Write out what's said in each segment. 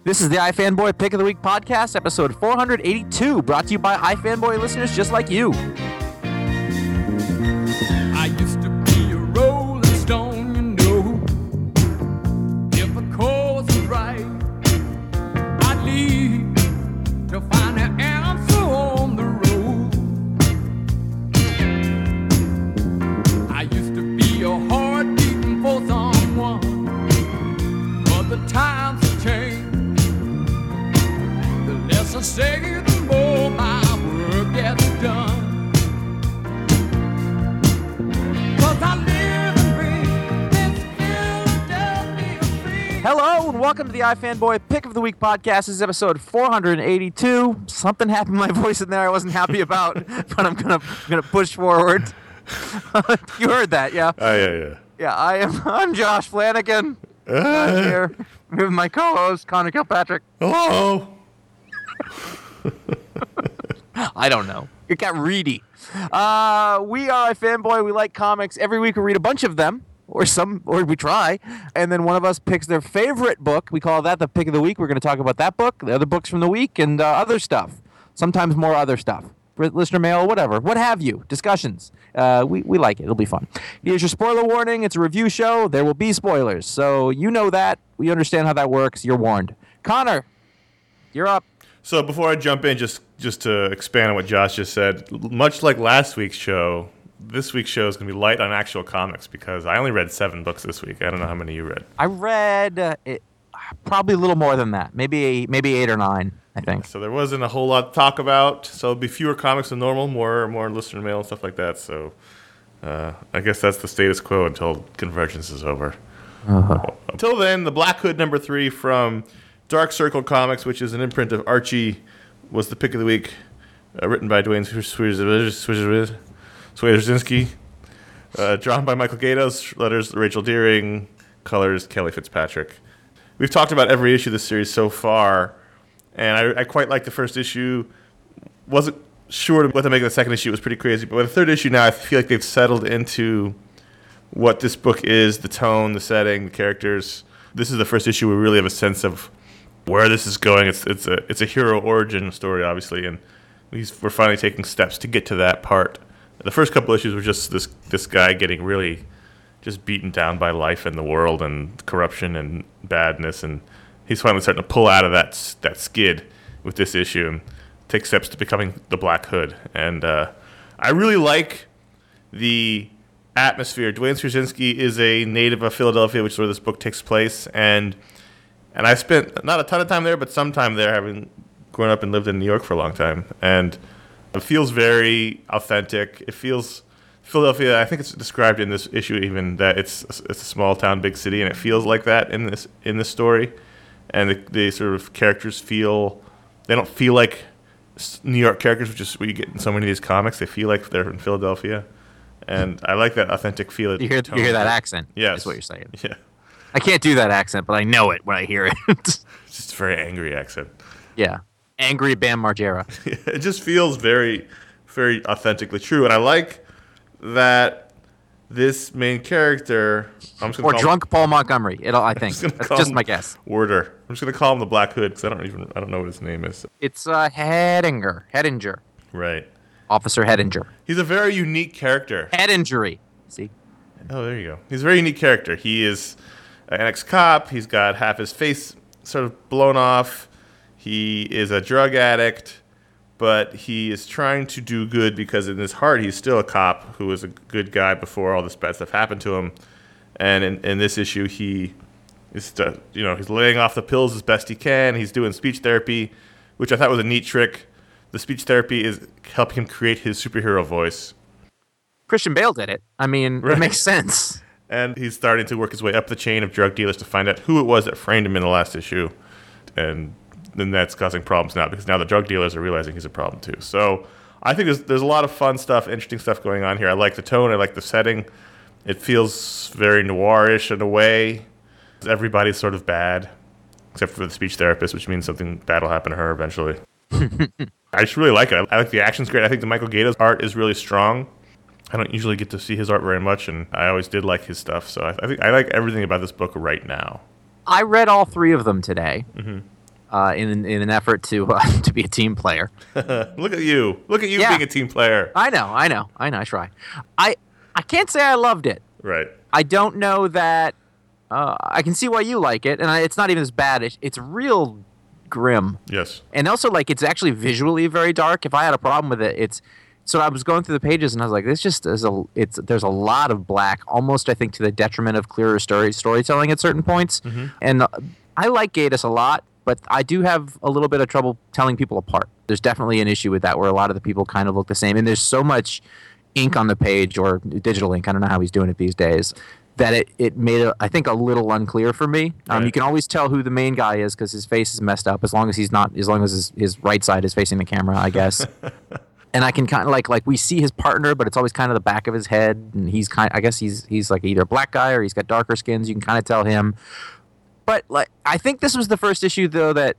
This is the iFanboy Pick of the Week podcast, episode 482, brought to you by iFanboy listeners just like you. I used to be a rolling stone, you know. If the course was right, I'd leave to find the answer on the road. I used to be a heart beating for someone, but the times have changed. The less I say, the more my work gets done. Hello and welcome to the iFanboy Pick of the Week podcast. This is episode 482. Something happened to my voice in there I wasn't happy about, but I'm gonna push forward. You heard that, yeah? Yeah. Yeah, I'm Josh Flanagan. I'm here with my co-host Connor Kilpatrick. Hello. I don't know. It got reedy. We are iFanboy. We like comics. Every week we read a bunch of them. Or we try, and then one of us picks their favorite book. We call that the pick of the week. We're going to talk about that book, the other books from the week, and other stuff. Sometimes more other stuff. Listener mail, whatever. What have you. Discussions. We like it. It'll be fun. Here's your spoiler warning. It's a review show. There will be spoilers. So you know that. We understand how that works. You're warned. Connor, you're up. So before I jump in, just to expand on what Josh just said, much like last week's show, this week's show is going to be light on actual comics because I only read 7 books this week. I don't know how many you read. I read probably a little more than that. Maybe 8 or 9, I think. So there wasn't a whole lot to talk about. So it'll be fewer comics than normal, more listener mail and stuff like that. So I guess that's the status quo until Convergence is over. Until then, the Black Hood #3 from Dark Circle Comics, which is an imprint of Archie, was the pick of the week, written by Dwayne Swierczynski, drawn by Michael Gaydos, letters Rachel Deering, colors Kelly Fitzpatrick. We've talked about every issue of this series so far, and I quite like the first issue. Wasn't sure what to make of the second issue. It was pretty crazy. But with the third issue now, I feel like they've settled into what this book is, the tone, the setting, the characters. This is the first issue where we really have a sense of where this is going. It's a hero origin story, obviously, and we're finally taking steps to get to that part. The first couple issues were just this guy getting really just beaten down by life and the world and corruption and badness, and he's finally starting to pull out of that skid with this issue and take steps to becoming the Black Hood. And I really like the atmosphere. Dwayne Swierczynski is a native of Philadelphia, which is where this book takes place, and I spent not a ton of time there, but some time there, having grown up and lived in New York for a long time, and it feels very authentic. It feels Philadelphia. I think it's described in this issue even that it's a small town, big city, and it feels like that in this story. And the sort of characters they don't feel like New York characters, which is what you get in so many of these comics. They feel like they're in Philadelphia, and I like that authentic feel. You hear that accent? Yes, is what you're saying. Yeah, I can't do that accent, but I know it when I hear it. It's just a very angry accent. Yeah. Angry Bam Margera. It just feels very, very authentically true. And I like that this main character... drunk Paul Montgomery, I think. That's just my guess. Werder. I'm just going to call him the Black Hood because I don't know what his name is. It's Hedinger. Right. Officer Hedinger. He's a very unique character. Head injury. See? Oh, there you go. He's a very unique character. He is an ex-cop. He's got half his face sort of blown off. He is a drug addict, but he is trying to do good because in his heart he's still a cop who was a good guy before all this bad stuff happened to him. And in this issue, he is, he's laying off the pills as best he can. He's doing speech therapy, which I thought was a neat trick. The speech therapy is helping him create his superhero voice. Christian Bale did it. I mean, right. It makes sense. And he's starting to work his way up the chain of drug dealers to find out who it was that framed him in the last issue. And then that's causing problems now because now the drug dealers are realizing he's a problem too. So I think there's a lot of fun stuff, interesting stuff going on here. I like the tone. I like the setting. It feels very noirish in a way. Everybody's sort of bad, except for the speech therapist, which means something bad will happen to her eventually. I just really like it. I like the action's great. I think the Michael Gaydos art is really strong. I don't usually get to see his art very much, and I always did like his stuff. So I think I like everything about this book right now. I read all 3 of them today. Mm-hmm. in an effort to to be a team player. Look at you Yeah. being a team player. I know. I try. I can't say I loved it. Right. I don't know that. I can see why you like it, and it's not even as bad. It's real grim, Yes. and also like it's actually visually very dark. If I had a problem with it, it's so I was going through the pages and I was like, this just is there's a lot of black, almost I think to the detriment of clearer storytelling at certain points. And I like Gatiss a lot, but I do have a little bit of trouble telling people apart. There's definitely an issue with that where a lot of the people kind of look the same, and there's so much ink on the page or digital ink. I don't know how he's doing it these days. That it made it, I think, a little unclear for me. Right. You can always tell who the main guy is because his face is messed up. As long as his right side is facing the camera, I guess. And I can kind of like we see his partner, but it's always kind of the back of his head, and I guess he's like either a black guy or he's got darker skins. You can kind of tell him. But like I think this was the first issue though that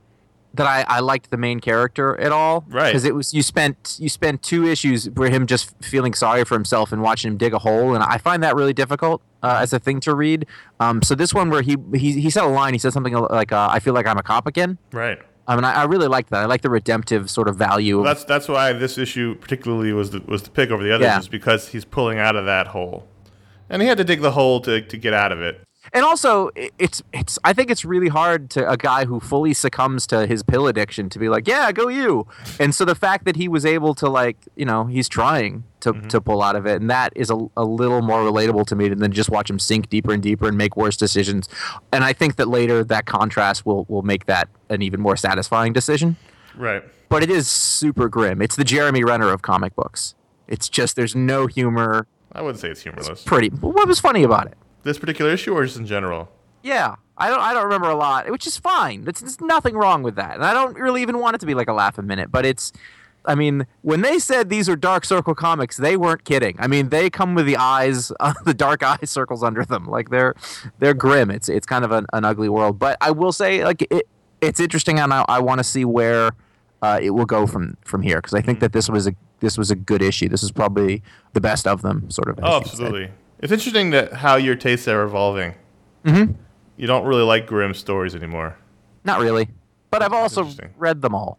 I liked the main character at all. Right. Because it was you spent 2 issues where him just feeling sorry for himself and watching him dig a hole, and I find that really difficult as a thing to read. So this one where he said a line, he said something like I feel like I'm a cop again. Right. I mean, I really liked that. I like the redemptive sort of value. Well, that's why this issue particularly was the pick over the others, Yeah. is because he's pulling out of that hole, and he had to dig the hole to get out of it. And also, it's. I think it's really hard to a guy who fully succumbs to his pill addiction to be like, yeah, go you. And so the fact that he was able to he's trying to pull out of it, and that is a little more relatable to me than just watch him sink deeper and deeper and make worse decisions. And I think that later that contrast will make that an even more satisfying decision. Right. But it is super grim. It's the Jeremy Renner of comic books. It's just there's no humor. I wouldn't say it's humorless. What was funny about it? This particular issue, or just in general? Yeah, I don't remember a lot, which is fine. There's nothing wrong with that, and I don't really even want it to be like a laugh a minute. But I mean, when they said these are Dark Circle comics, they weren't kidding. I mean, they come with the eyes, the dark eye circles under them, like they're grim. It's kind of an ugly world. But I will say, like it's interesting, and I want to see where it will go from here because I think that this was a good issue. This is probably the best of them, sort of. Oh, absolutely. It's interesting that how your tastes are evolving. Mm-hmm. You don't really like grim stories anymore. Not really, but I've also interesting. read them all.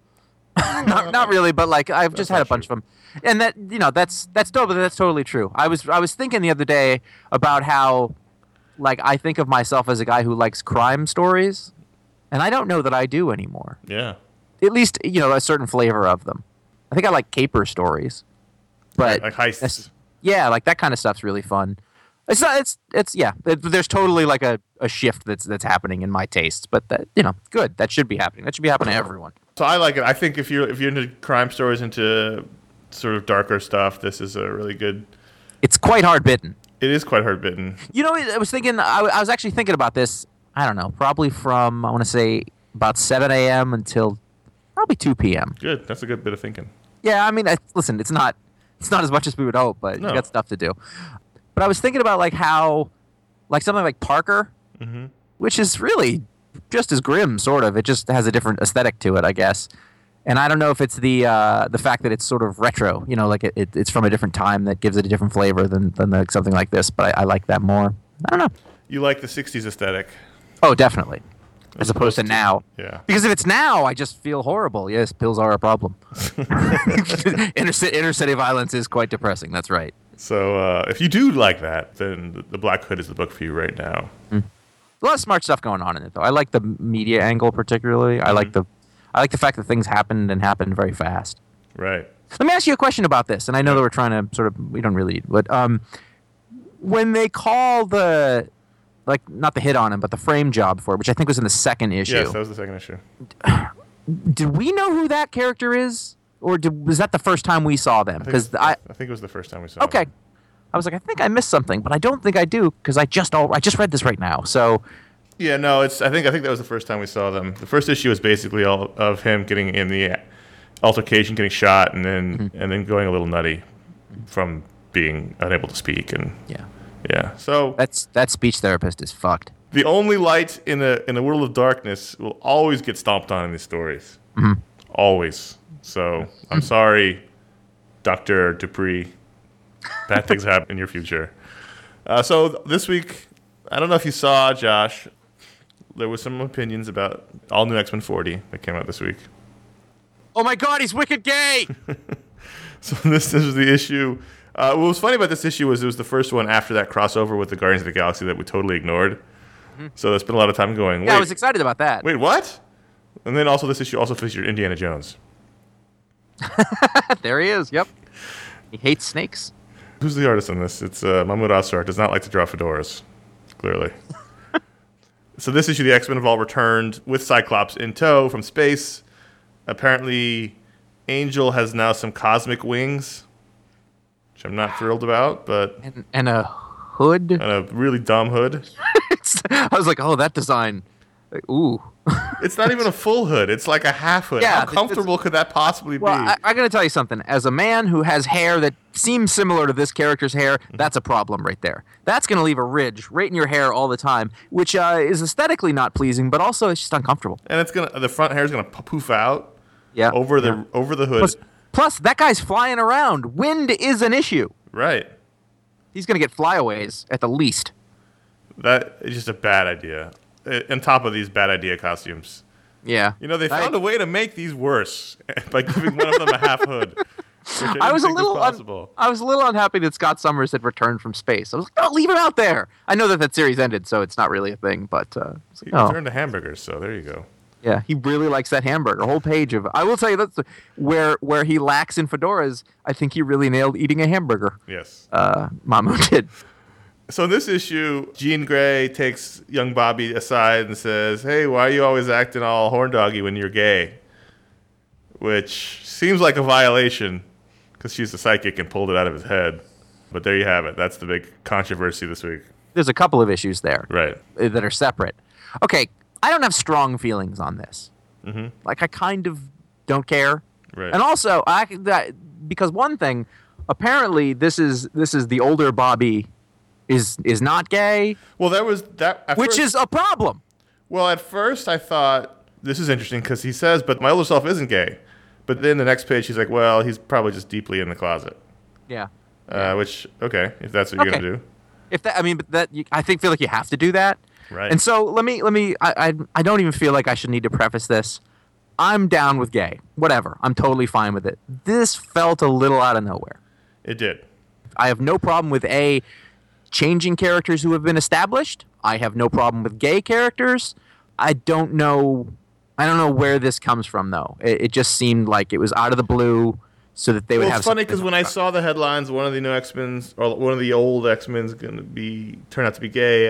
not really, but like I've just had a bunch of them, and that's dope. But that's totally true. I was thinking the other day about how, like, I think of myself as a guy who likes crime stories, and I don't know that I do anymore. Yeah. At least a certain flavor of them. I think I like caper stories, but Like heists. yeah, like that kind of stuff's really fun. It's not. It's yeah. There's totally like a shift that's happening in my tastes, but that good. That should be happening. That should be happening to everyone. So I like it. I think if you're into crime stories, into sort of darker stuff, this is a really good. It's quite hard bitten. It is quite hard bitten. I was thinking. I was actually thinking about this. I don't know. Probably from I want to say about 7 a.m. until probably 2 p.m. Good. That's a good bit of thinking. Yeah, I mean, listen. It's not as much as we would hope, but No. you got stuff to do. But I was thinking about like how, like something like Parker, which is really just as grim, sort of. It just has a different aesthetic to it, I guess. And I don't know if it's the fact that it's sort of retro, like it's from a different time that gives it a different flavor than like something like this. But I like that more. I don't know. You like the 60s aesthetic. Oh, definitely. As opposed to now. Yeah. Because if it's now, I just feel horrible. Yes, pills are a problem. Inner city violence is quite depressing. That's right. So if you do like that, then The Black Hood is the book for you right now. A lot of smart stuff going on in it, though. I like the media angle particularly. I like the fact that things happened very fast. Right. Let me ask you a question about this, and I know that we're trying to we don't really, but when they call the, like, not the hit on him, but the frame job for it, which I think was in the second issue. Yes, that was the second issue. Did we know who that character is? Or was that the first time we saw them? Because I think it was the first time we saw okay, him. I was like, I think I missed something, but I don't think I do because I just read this right now. So Yeah, no, I think that was the first time we saw them. The first issue was basically all of him getting in the altercation, getting shot, and then going a little nutty from being unable to speak, and yeah. So that speech therapist is fucked. the only light in a world of darkness will always get stomped on in these stories. Always. So I'm sorry, Dr. Dupree. Bad things happen in your future. So this week, I don't know if you saw, Josh, there was some opinions about All New X-Men 40 that came out this week. Oh my God, he's wicked gay! So this is the issue. What was funny about this issue was it was the first one after that crossover with the Guardians of the Galaxy that we totally ignored. Mm-hmm. So there's been a lot of time going, wait. Yeah, I was excited about that. Wait, what? And then also this issue also featured Indiana Jones. There he is, yep. He hates snakes. Who's the artist on this? It's Mahmoud Asrar. Does not like to draw fedoras, clearly. So this issue, the X-Men have all returned with Cyclops in tow from space. Apparently, Angel has now some cosmic wings, which I'm not thrilled about, but... And a hood? And a really dumb hood. I was like, oh, that design. Like, ooh. It's not even a full hood. It's like a half hood. Yeah, how comfortable could that possibly well, be? I got to tell you something. As a man who has hair that seems similar to this character's hair, that's a problem right there. That's going to leave a ridge right in your hair all the time, which is aesthetically not pleasing, but also it's just uncomfortable. And it's the front hair is gonna poof out. Yeah. Over the hood. Plus, that guy's flying around. Wind is an issue. Right. He's going to get flyaways at the least. That is just a bad idea. On top of these bad idea costumes. Yeah. You know, they found a way to make these worse by giving one of them a half hood. I was a little unhappy that Scott Summers had returned from space. I was like, oh, leave him out there. I know that series ended, so it's not really a thing, but he returned to hamburgers, so there you go. Yeah, he really likes that hamburger. A whole page of. I will tell you that's where he lacks in fedoras. I think he really nailed eating a hamburger. Yes. Mamu did. So in this issue, Jean Grey takes young Bobby aside and says, "Hey, why are you always acting all horndoggy when you're gay?" Which seems like a violation because she's a psychic and pulled it out of his head. But there you have it. That's the big controversy this week. There's a couple of issues there, right, that are separate. Okay, I don't have strong feelings on this. Mm-hmm. Like I kind of don't care. Right. And also, because one thing, apparently this is the older Bobby. Is not gay. Well, that was that, which is a problem. Well, at first I thought this is interesting because he says, "But my older self isn't gay." But then the next page he's like, "Well, he's probably just deeply in the closet." Yeah. Which if that's what you're gonna do. If that, I mean, but that I feel like you have to do that. Right. And so let me. I don't even feel like I should need to preface this. I'm down with gay. Whatever. I'm totally fine with it. This felt a little out of nowhere. It did. I have no problem with changing characters who have been established. I have no problem with gay characters. I don't know where this comes from, though. It just seemed like it was out of the blue so that they would have... It's funny because when I saw the headlines, one of the new X-Men's, or one of the old X-Men's going to turn out to be gay,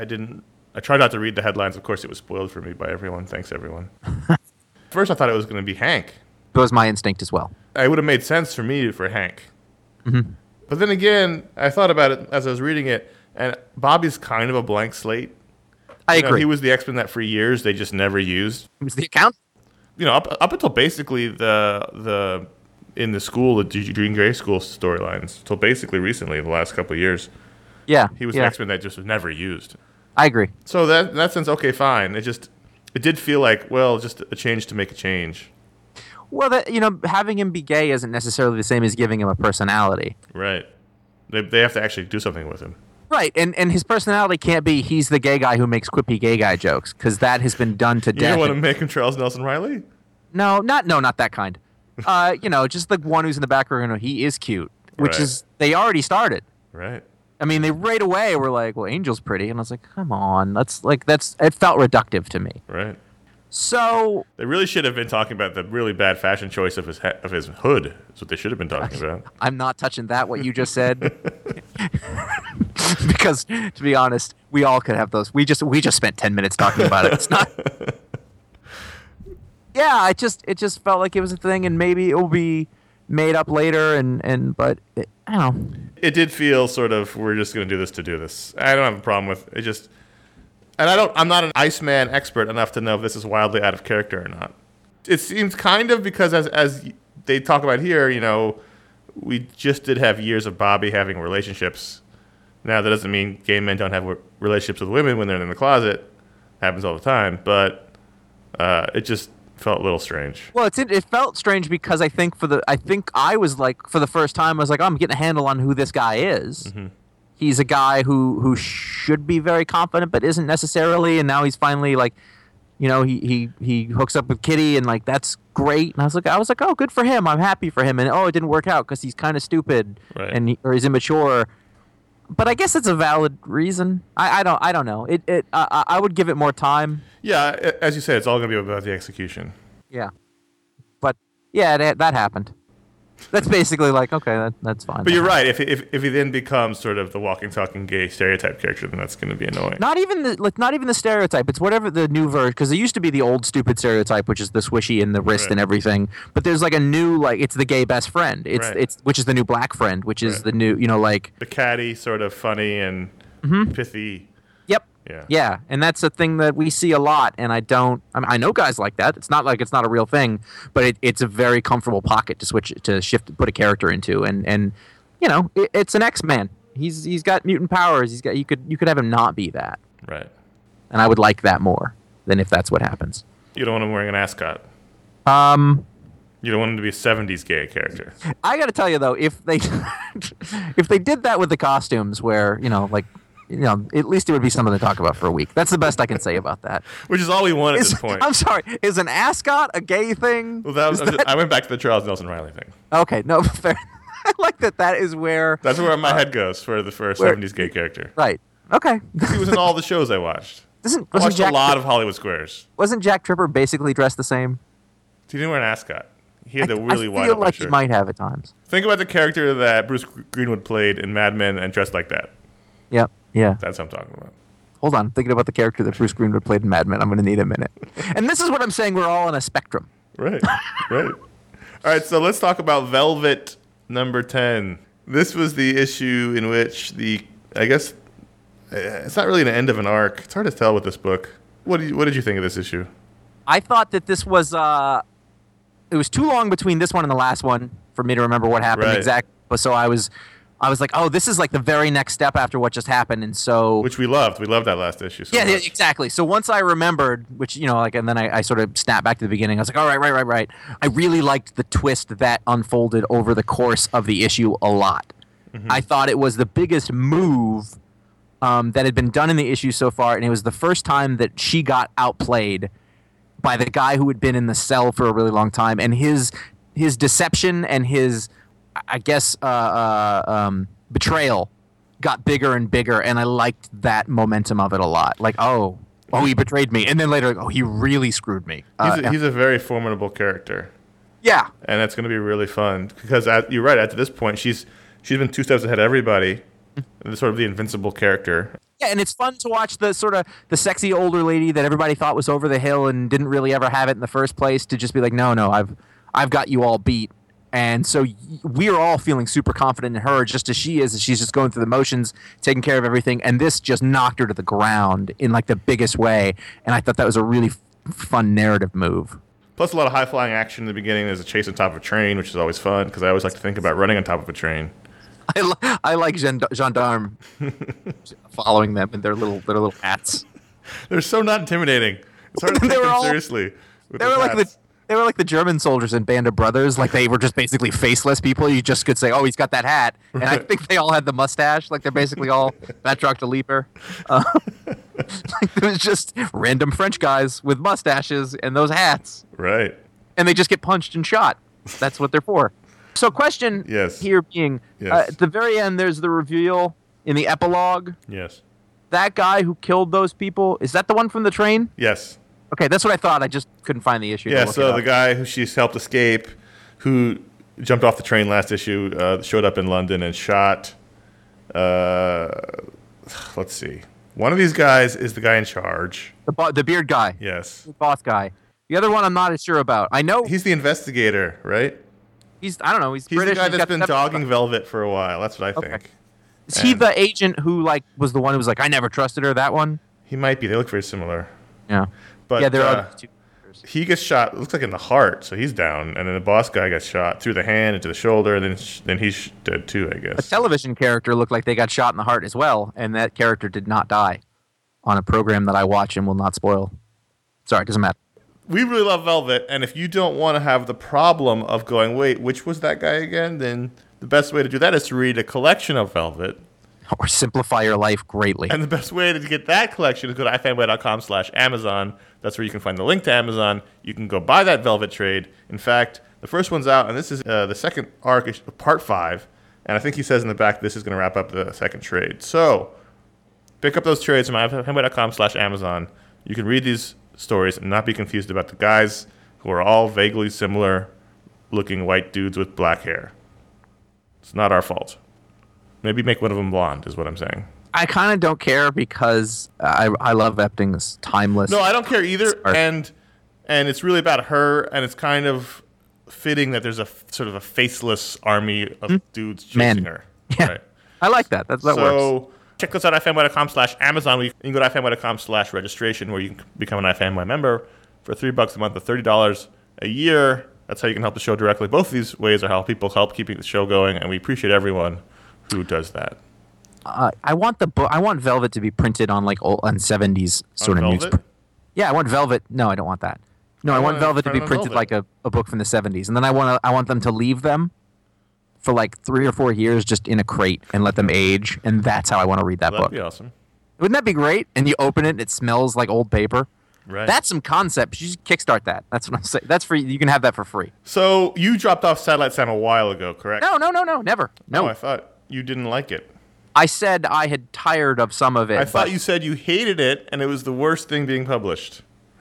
I tried not to read the headlines. Of course, it was spoiled for me by everyone. Thanks, everyone. First, I thought it was going to be Hank. That was my instinct as well. It would have made sense for me for Hank. Mm-hmm. But then again, I thought about it as I was reading it, and Bobby's kind of a blank slate. I agree. He was the X-Men that for years they just never used. It was the account? Up until basically the in the school, the Jean Grey school storylines, until basically recently, the last couple of years. Yeah. He was the X-Men that just was never used. I agree. So in that sense, okay, fine. It did feel like, well, just a change to make a change. Well, having him be gay isn't necessarily the same as giving him a personality. Right. They have to actually do something with him. Right, and his personality can't be he's the gay guy who makes quippy gay guy jokes, because that has been done to death. You don't want to make him Charles Nelson Riley? No, not that kind. Just the one who's in the background. He is cute, which is they already started. Right. I mean, they right away were like, "Well, Angel's pretty," and I was like, "Come on, it felt reductive to me." Right. So they really should have been talking about the really bad fashion choice of his hood. That's what they should have been talking about. I'm not touching that. What you just said, because to be honest, we all could have those. We just spent 10 minutes talking about it. It's not. Yeah, it just felt like it was a thing, and maybe it will be made up later. But I don't know. It did feel sort of we're just going to do this to do this. I don't have a problem with it. Just. And I'm not an Iceman expert enough to know if this is wildly out of character or not. It seems kind of because as they talk about here, we just did have years of Bobby having relationships. Now, that doesn't mean gay men don't have relationships with women when they're in the closet. It happens all the time. But it just felt a little strange. Well, it felt strange because I think I was like, for the first time, I was like, oh, I'm getting a handle on who this guy is. Mm-hmm. he's a guy who should be very confident but isn't necessarily, and now he's finally like, he hooks up with Kitty, and like that's great. And I was like, oh, good for him. I'm happy for him. And it didn't work out because he's kind of stupid, Right. or he's immature. But I guess it's a valid reason. I don't know. I would give it more time. Yeah, as you said, it's all going to be about the execution. Yeah. But yeah, that happened. That's basically like, okay, that's fine. But you're right. If he then becomes sort of the walking, talking gay stereotype character, then that's going to be annoying. Not even the stereotype. It's whatever the new version, because there used to be the old stupid stereotype, which is the swishy and the wrist and everything. But there's like a new, like, it's the gay best friend. It's which is the new black friend, which is the new, like the catty, sort of funny and pithy. Yep. Yeah. Yeah, and that's a thing that we see a lot, and I know guys like that. It's not like it's not a real thing, but it's a very comfortable pocket to put a character into, and it's an X-Man. He's got mutant powers. You could have him not be that. Right. And I would like that more than if that's what happens. You don't want him wearing an ascot. You don't want him to be a 70s gay character. I got to tell you though, if they did that with the costumes, where at least it would be something to talk about for a week. That's the best I can say about that. Which is all we want at this point. I'm sorry. Is an ascot a gay thing? Well, I went back to the Charles Nelson Riley thing. Okay, no, fair. I like that. That is where. That's where my head goes for a 70s gay character. Right. Okay. He was in all the shows I watched. I watched a lot of Hollywood Squares. Wasn't Jack Tripper basically dressed the same? He didn't wear an ascot. He had the really wide. I feel like shirt. He might have at times. Think about the character that Bruce Greenwood played in Mad Men and dressed like that. Yep. Yeah. That's what I'm talking about. Hold on. I'm thinking about the character that Bruce Greenwood played in Mad Men. I'm going to need a minute. And this is what I'm saying. We're all on a spectrum. Right. Right. All right. So let's talk about Velvet number 10. This was the issue in which I guess it's not really an end of an arc. It's hard to tell with this book. What did you think of this issue? I thought that this was it was too long between this one and the last one for me to remember what happened exactly. So I was like, oh, this is like the very next step after what just happened, and so which we loved. We loved that last issue. So yeah, much. exactly. So once I remembered, which and then I sort of snapped back to the beginning. I was like, all right, right. I really liked the twist that unfolded over the course of the issue a lot. Mm-hmm. I thought it was the biggest move that had been done in the issue so far, and it was the first time that she got outplayed by the guy who had been in the cell for a really long time, and his deception and his, I guess, betrayal got bigger and bigger, and I liked that momentum of it a lot. Like, oh, he betrayed me, and then later, oh, he really screwed me. He's a very formidable character. Yeah, and that's going to be really fun because you're right. At this point, she's been 2 steps ahead of everybody. Sort of the invincible character. Yeah, and it's fun to watch the sexy older lady that everybody thought was over the hill and didn't really ever have it in the first place to just be like, no, I've got you all beat. And so we're all feeling super confident in her, just as she is. She's just going through the motions, taking care of everything. And this just knocked her to the ground in like the biggest way. And I thought that was a really fun narrative move. Plus a lot of high-flying action in the beginning. There's a chase on top of a train, which is always fun because I always like to think about running on top of a train. I like gendarme following them in their little hats. They're so not intimidating. It's hard to take them seriously. They were like the German soldiers in Band of Brothers. Like they were just basically faceless people. You just could say, "Oh, he's got that hat," and I think they all had the mustache. Like they're basically all Dr. Leaper. Like it was just random French guys with mustaches and those hats. Right. And they just get punched and shot. That's what they're for. So question here being, at the very end, there's the reveal in the epilogue. Yes. That guy who killed those people, is that the one from the train? Yes. Okay, that's what I thought. I just couldn't find the issue. Yeah, so the guy who she's helped escape, who jumped off the train last issue, showed up in London and shot, let's see. One of these guys is the guy in charge. The beard guy. Yes. The boss guy. The other one I'm not as sure about. I know. He's the investigator, right? I don't know. He's British. The guy that's been dogging Velvet for a while. That's what I think. Is he the agent who was the one who was like, I never trusted her, that one? He might be. They look very similar. Yeah. But yeah, there are two. He gets shot, it looks like in the heart, so he's down. And then the boss guy gets shot through the hand, into the shoulder, and then he's dead too, I guess. A television character looked like they got shot in the heart as well, and that character did not die on a program that I watch and will not spoil. Sorry, it doesn't matter. We really love Velvet, and if you don't want to have the problem of going, wait, which was that guy again? Then the best way to do that is to read a collection of Velvet. Or simplify your life greatly. And the best way to get that collection is go to ifanboy.com/Amazon. That's where you can find the link to Amazon. You can go buy that Velvet trade. In fact, the first one's out, and this is the second arc, part 5. And I think he says in the back this is going to wrap up the second trade. So pick up those trades from ifanboy.com/Amazon. You can read these stories and not be confused about the guys who are all vaguely similar looking white dudes with black hair. It's not our fault. Maybe make one of them blonde is what I'm saying. I kind of don't care because I love Epting's timeless. No, I don't care either. And it's really about her, and it's kind of fitting that there's a sort of a faceless army of dudes chasing her. Yeah, right. I like that. That works. So check this out at ifanboy.com/Amazon. You can go to ifanboy.com/registration where you can become an iFanboy member for $3 a month or $30 a year. That's how you can help the show directly. Both of these ways are how people help keeping the show going, and we appreciate everyone who does that. I want the book. I want Velvet to be printed on like old on 70s sort of Velvet? newsprint. Yeah, I want Velvet. No, I don't want that. No, I want Velvet to be print on printed Velvet. like a book from the 70s, and then I want them to leave them for like 3 or 4 years just in a crate and let them age, and that's how I want to read that That'd book. be awesome. Wouldn't that be great? And you open it, and it smells like old paper. Right. That's some concept. You should kickstart that. That's what I'm saying. That's free. You can have that for free. So you dropped off Satellite Sam a while ago, correct? No, never. No. I thought you didn't like it. I said I had tired of some of it. I thought but you said you hated it and it was the worst thing being published.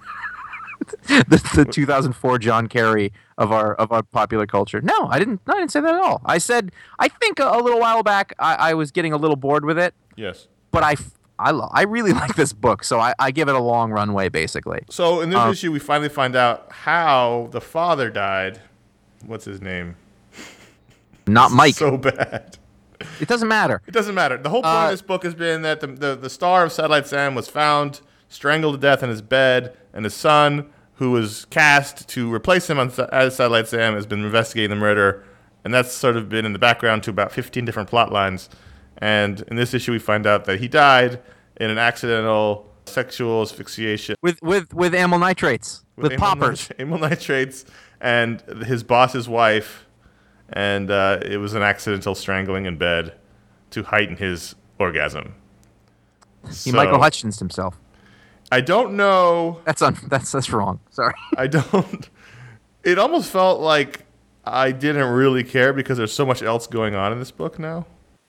the 2004 John Kerry of our popular culture. No, I didn't say that at all. I said I think a little while back I was getting a little bored with it, Yes. but I really like this book, so I give it a long runway basically. So in this issue, we finally find out how the father died. What's his name? Not Mike. So bad. It doesn't matter. It doesn't matter. The whole point of this book has been that the star of Satellite Sam was found strangled to death in his bed, and his son, who was cast to replace him as Satellite Sam, has been investigating the murder, and that's sort of been in the background to about 15 different plot lines. And in this issue, we find out that he died in an accidental sexual asphyxiation With amyl nitrates, with poppers. amyl nitrates, and his boss's wife, and it was an accidental strangling in bed to heighten his orgasm. He Michael Hutchins himself. I don't know. That's wrong. Sorry. I don't. It almost felt like I didn't really care because there's so much else going on in this book now.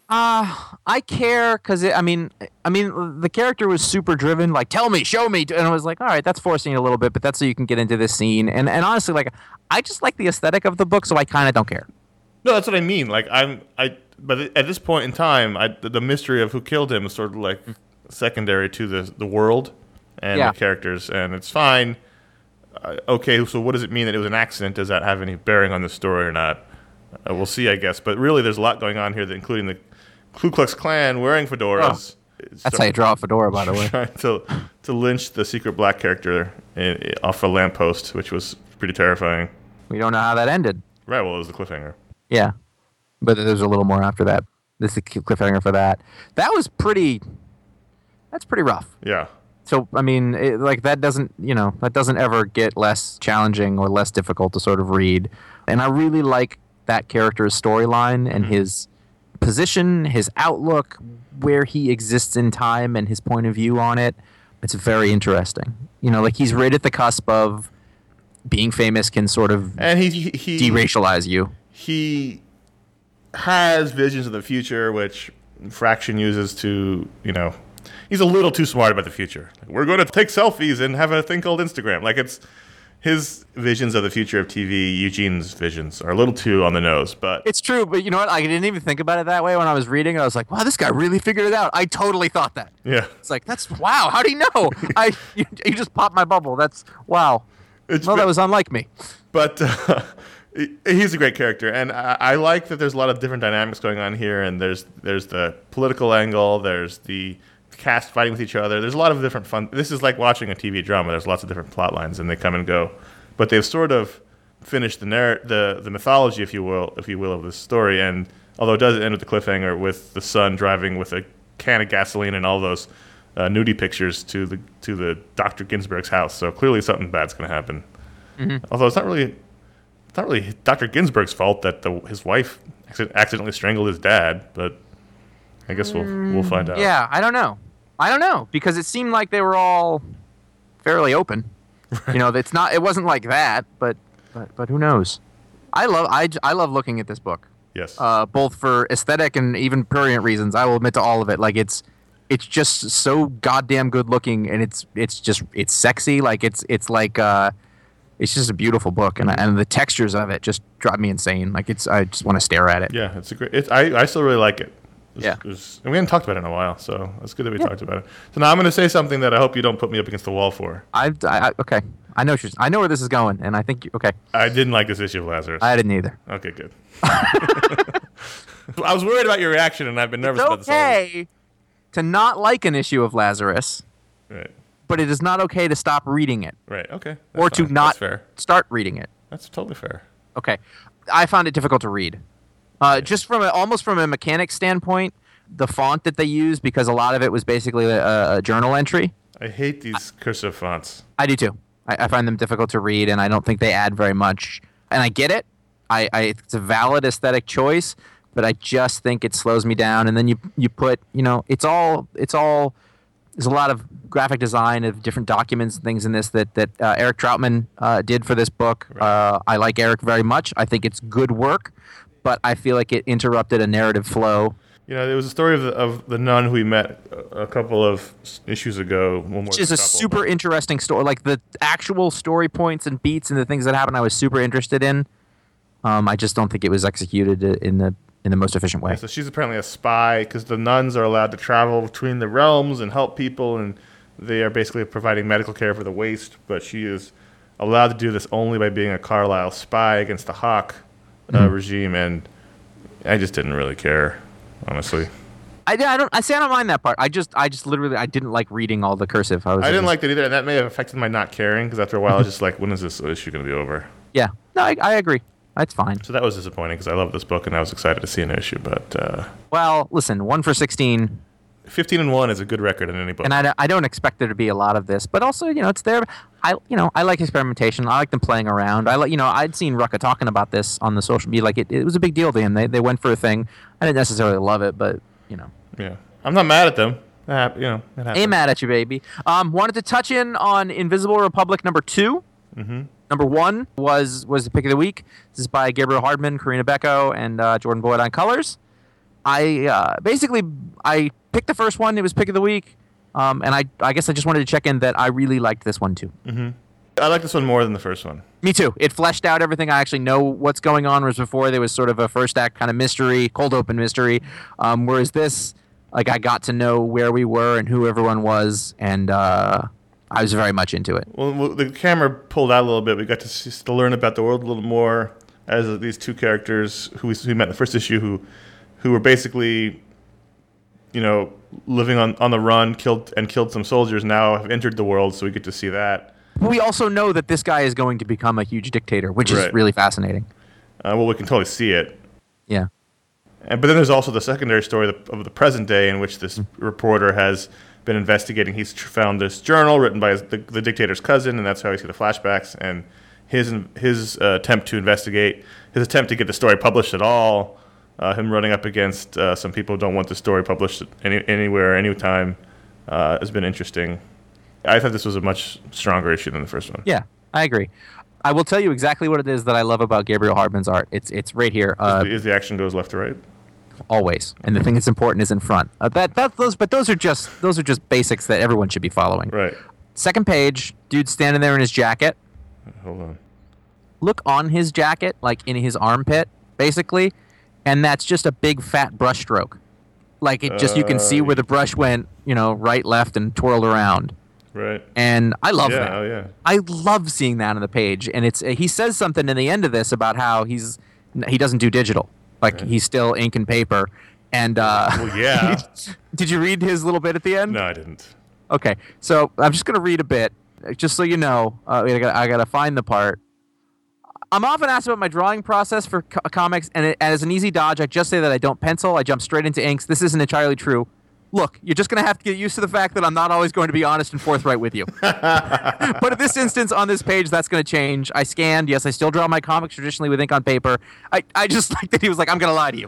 I care because I mean, the character was super driven. Like, tell me, show me, and I was like, all right, that's forcing it a little bit, but that's so you can get into this scene. And honestly, like, I just like the aesthetic of the book, so I kind of don't care. No, that's what I mean. Like, but at this point in time, the mystery of who killed him is sort of like secondary to the world and Yeah. the characters, and it's fine. Okay, so what does it mean that it was an accident? Does that have any bearing on the story or not? We'll see, I guess. But really, there's a lot going on here, including the Ku Klux Klan wearing fedoras. That's how you draw a fedora, by the way. Trying to lynch the secret black character off a lamppost, which was pretty terrifying. We don't know how that ended. Right, well, it was the cliffhanger. Yeah, but there's a little more after that. This is the cliffhanger for that. That was pretty. That's pretty rough. Yeah. So I mean, that doesn't ever get less challenging or less difficult to sort of read. And I really like that character's storyline and his position, his outlook, where he exists in time, and his point of view on it. It's very interesting. Like he's right at the cusp of being famous can sort of And he deracialize you. he has visions of the future, which Fraction uses to, he's a little too smart about the future. Like, we're going to take selfies and have a thing called Instagram. Like, it's his visions of the future of TV, Eugene's visions, are a little too on the nose. But It's true, but you know what? I didn't even think about it that way when I was reading it. I was like, wow, this guy really figured it out. I totally thought that. yeah, It's like, wow, how do you know? You just popped my bubble. That's, wow. Well, that was unlike me. But he's a great character, and I like that there's a lot of different dynamics going on here. And there's the political angle, there's the cast fighting with each other. There's a lot of different fun. This is like watching a TV drama. There's lots of different plot lines, and they come and go. But they've sort of finished the mythology, if you will, of this story. And although it does end with the cliffhanger with the son driving with a can of gasoline and all those nudie pictures to the Dr. Ginsburg's house, so clearly something bad's going to happen. Mm-hmm. Although it's not really Dr. Ginsburg's fault that his wife accidentally strangled his dad, but I guess we'll find out. Yeah, I don't know because it seemed like they were all fairly open. You know, it wasn't like that, but who knows? I love looking at this book. Yes. Both for aesthetic and even prurient reasons. I will admit to all of it. Like it's just so goddamn good looking, and it's sexy. Like it's just a beautiful book, and the textures of it just drive me insane. Like I just want to stare at it. Yeah, it's a great. I still really like it. Yeah. And we hadn't talked about it in a while, so it's good that we talked about it. So now I'm going to say something that I hope you don't put me up against the wall for. Okay. I know where this is going, and I think okay. I didn't like this issue of Lazarus. I didn't either. Okay, good. I was worried about your reaction, and I've been nervous about this. It's okay to not like an issue of Lazarus, Right. but it is not okay to stop reading it Right. Okay. or That's to fine. not That's fair. start reading it. That's totally fair. Okay, I found it difficult to read. Just almost from a mechanics standpoint, the font that they used, because a lot of it was basically a journal entry. I hate these cursive fonts. I do too. I find them difficult to read, and I don't think they add very much. And I get it. It's a valid aesthetic choice, but I just think it slows me down. And then you put, it's all. There's a lot of graphic design of different documents and things in this that Eric Troutman did for this book. Right. I like Eric very much. I think it's good work, but I feel like it interrupted a narrative flow. There was a story of the nun who we met a couple of issues ago. Which is a super interesting story. Like the actual story points and beats and the things that happened, I was super interested in. I just don't think it was executed in the most efficient way. Yeah, so she's apparently a spy because the nuns are allowed to travel between the realms and help people, and they are basically providing medical care for the waste. But she is allowed to do this only by being a Carlisle spy against the Hawk regime, and I just didn't really care. Honestly, I don't mind that part. I just literally I didn't like reading all the cursive. I didn't like that either, and that may have affected my not caring because after a while I was just like, when is this issue going to be over? Yeah, no, I agree. That's fine. So that was disappointing because I love this book and I was excited to see an issue. But well, listen, 1 for 16. 15-1 is a good record in any book. And I don't expect there to be a lot of this, but also it's there. I like experimentation. I like them playing around. I'd seen Rucka talking about this on the social media. Like it was a big deal to him. They went for a thing. I didn't necessarily love it, but Yeah, I'm not mad at them. It happens. Ain't mad at you, baby. Wanted to touch in on Invisible Republic number 2. Mm-hmm. Number 1 was the pick of the week. This is by Gabriel Hardman, Karina Becco, and Jordan Boyd on colors. I picked the first one. It was pick of the week. And I guess I just wanted to check in that I really liked this one too. Mm-hmm. I like this one more than the first one. Me too. It fleshed out everything. I actually know what's going on, whereas before there was sort of a first act kind of mystery, cold open mystery. Whereas this, like, I got to know where we were and who everyone was, and I was very much into it. Well, the camera pulled out a little bit. We got to learn about the world a little more as these two characters who we met in the first issue who were basically, living on the run, killed some soldiers, now have entered the world, so we get to see that. We also know that this guy is going to become a huge dictator, which is really fascinating. We can totally see it. Yeah. But then there's also the secondary story of the present day in which this reporter has been investigating. He's found this journal written by the dictator's cousin, and that's how we see the flashbacks. And his attempt to investigate, his attempt to get the story published at all, him running up against some people who don't want the story published anywhere, anytime, has been interesting. I thought this was a much stronger issue than the first one. Yeah, I agree. I will tell you exactly what it is that I love about Gabriel Hardman's art. It's right here. Is the action goes left to right? Always, and the thing that's important is in front. Those are just basics that everyone should be following. Right. Second page, dude standing there in his jacket. Hold on. Look on his jacket, like in his armpit, basically, and that's just a big fat brush stroke. Like it just you can see where the brush went, right, left, and twirled around. Right. And I love that. Oh yeah. I love seeing that on the page, and he says something in the end of this about how he doesn't do digital, like he's still ink and paper. And well, yeah. Did you read his little bit at the end? No, I didn't. Okay, so I'm just gonna read a bit, just so you know. I gotta find the part. I'm often asked about my drawing process for comics, and as an easy dodge, I just say that I don't pencil. I jump straight into inks. This isn't entirely true. Look, you're just going to have to get used to the fact that I'm not always going to be honest and forthright with you. But in this instance, on this page, that's going to change. I scanned. Yes, I still draw my comics traditionally with ink on paper. I just like that he was like, I'm going to lie to you.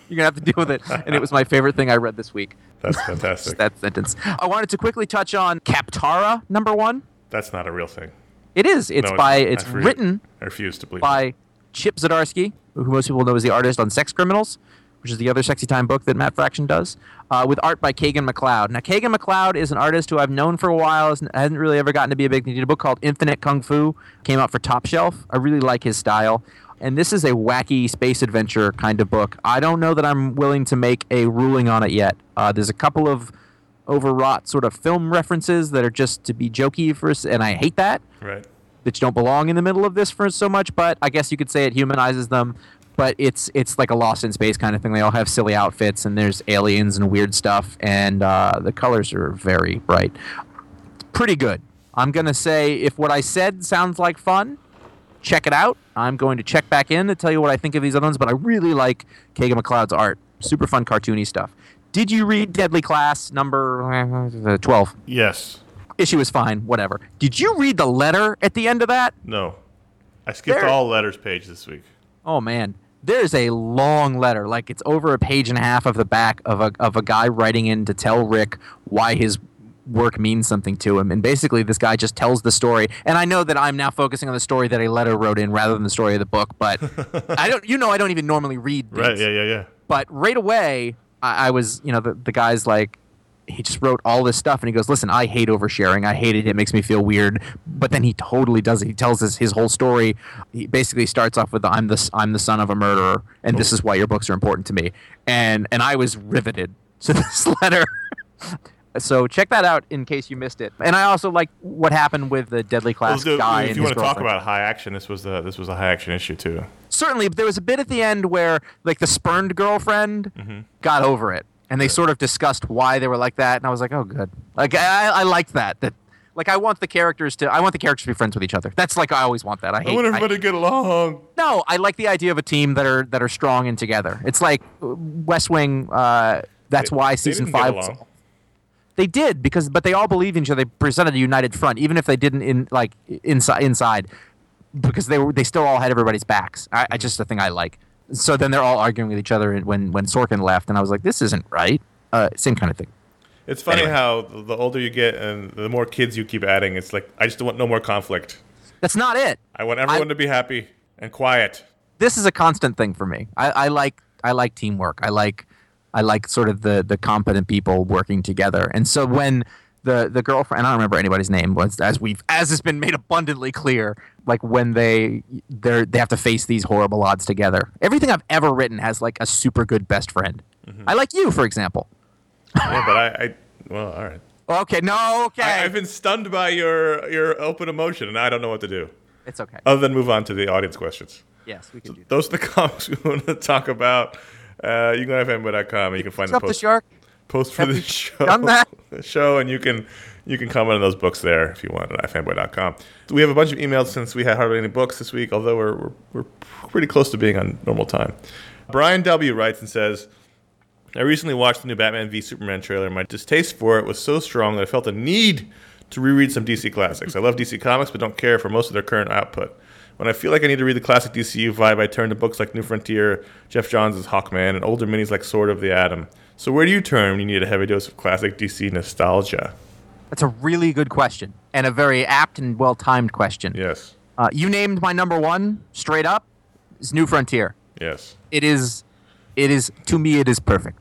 You're going to have to deal with it. And it was my favorite thing I read this week. That's fantastic. That sentence. I wanted to quickly touch on Kaptara, #1. That's not a real thing. It is. It's written I refuse to believe by Chip Zdarsky, who most people know as the artist on Sex Criminals, which is the other Sexy Time book that Matt Fraction does, with art by Kagan MacLeod. Now, Kagan MacLeod is an artist who I've known for a while. Hasn't really ever gotten to be a big thing. He did a book called Infinite Kung Fu. Came out for Top Shelf. I really like his style. And this is a wacky space adventure kind of book. I don't know that I'm willing to make a ruling on it yet. There's a couple of overwrought sort of film references that are just to be jokey and I hate that. Right. That don't belong in the middle of this for so much, but I guess you could say it humanizes them. But it's like a Lost in Space kind of thing. They all have silly outfits, and there's aliens and weird stuff, and the colors are very bright. It's pretty good. I'm going to say if what I said sounds like fun, check it out. I'm going to check back in to tell you what I think of these other ones, but I really like Kagan MacLeod's art. Super fun cartoony stuff. Did you read Deadly Class number 12? Yes. Issue is fine, whatever. Did you read the letter at the end of that? No. I skipped all letters page this week. Oh, man. There's a long letter, like it's over a page and a half of the back of a guy writing in to tell Rick why his work means something to him. And basically this guy just tells the story. And I know that I'm now focusing on the story that a letter wrote in rather than the story of the book, but I don't even normally read these. Right, yeah. But right away, I was, the guy's like, he just wrote all this stuff, and he goes, listen, I hate oversharing. I hate it. It makes me feel weird. But then he totally does it. He tells us his whole story. He basically starts off with, I'm the son of a murderer, and this is why your books are important to me. And I was riveted to this letter. So check that out in case you missed it. And I also like what happened with the Deadly Class guy. If you want to talk about high action, this was a high action issue too. Certainly, but there was a bit at the end where like the spurned girlfriend got over it. And they sort of discussed why they were like that, and I was like, "Oh, good." Like I liked that. That like I want the characters to be friends with each other. That's like I always want that. I want everybody to get along. No, I like the idea of a team that are strong and together. It's like West Wing. That's why season 5. They did but they all believed in each other. They presented a united front, even if they didn't inside, because they still all had everybody's backs. I just a thing I like. So then they're all arguing with each other when Sorkin left, and I was like, this isn't right. Same kind of thing. It's funny how the older you get and the more kids you keep adding, it's like, I just want no more conflict. That's not it. I want everyone to be happy and quiet. This is a constant thing for me. I like teamwork. I like sort of the competent people working together. And so when the girlfriend, I don't remember anybody's name, as has been made abundantly clear, like when they have to face these horrible odds together. Everything I've ever written has like a super good best friend. I like you, for example. Yeah, but well, all right. Okay, no, okay. I've been stunned by your open emotion, and I don't know what to do. It's okay. Other than move on to the audience questions. Yes, we can do that. Those are the comics we want to talk about. You can go to fanboy.com and you can find the post for the show. Done that? The show, and you can comment on those books there if you want at fanboy.com. We have a bunch of emails since we had hardly any books this week, although we're pretty close to being on normal time. Brian W. writes and says, I recently watched the new Batman v Superman trailer. My distaste for it was so strong that I felt a need to reread some DC classics. I love DC Comics, but don't care for most of their current output. When I feel like I need to read the classic DCU vibe, I turn to books like New Frontier, Jeff Johns' Hawkman, and older minis like Sword of the Atom. So where do you turn when you need a heavy dose of classic DC nostalgia? That's a really good question, and a very apt and well-timed question. Yes. You named my number one, straight up, is New Frontier. Yes. It is, to me, it is perfect.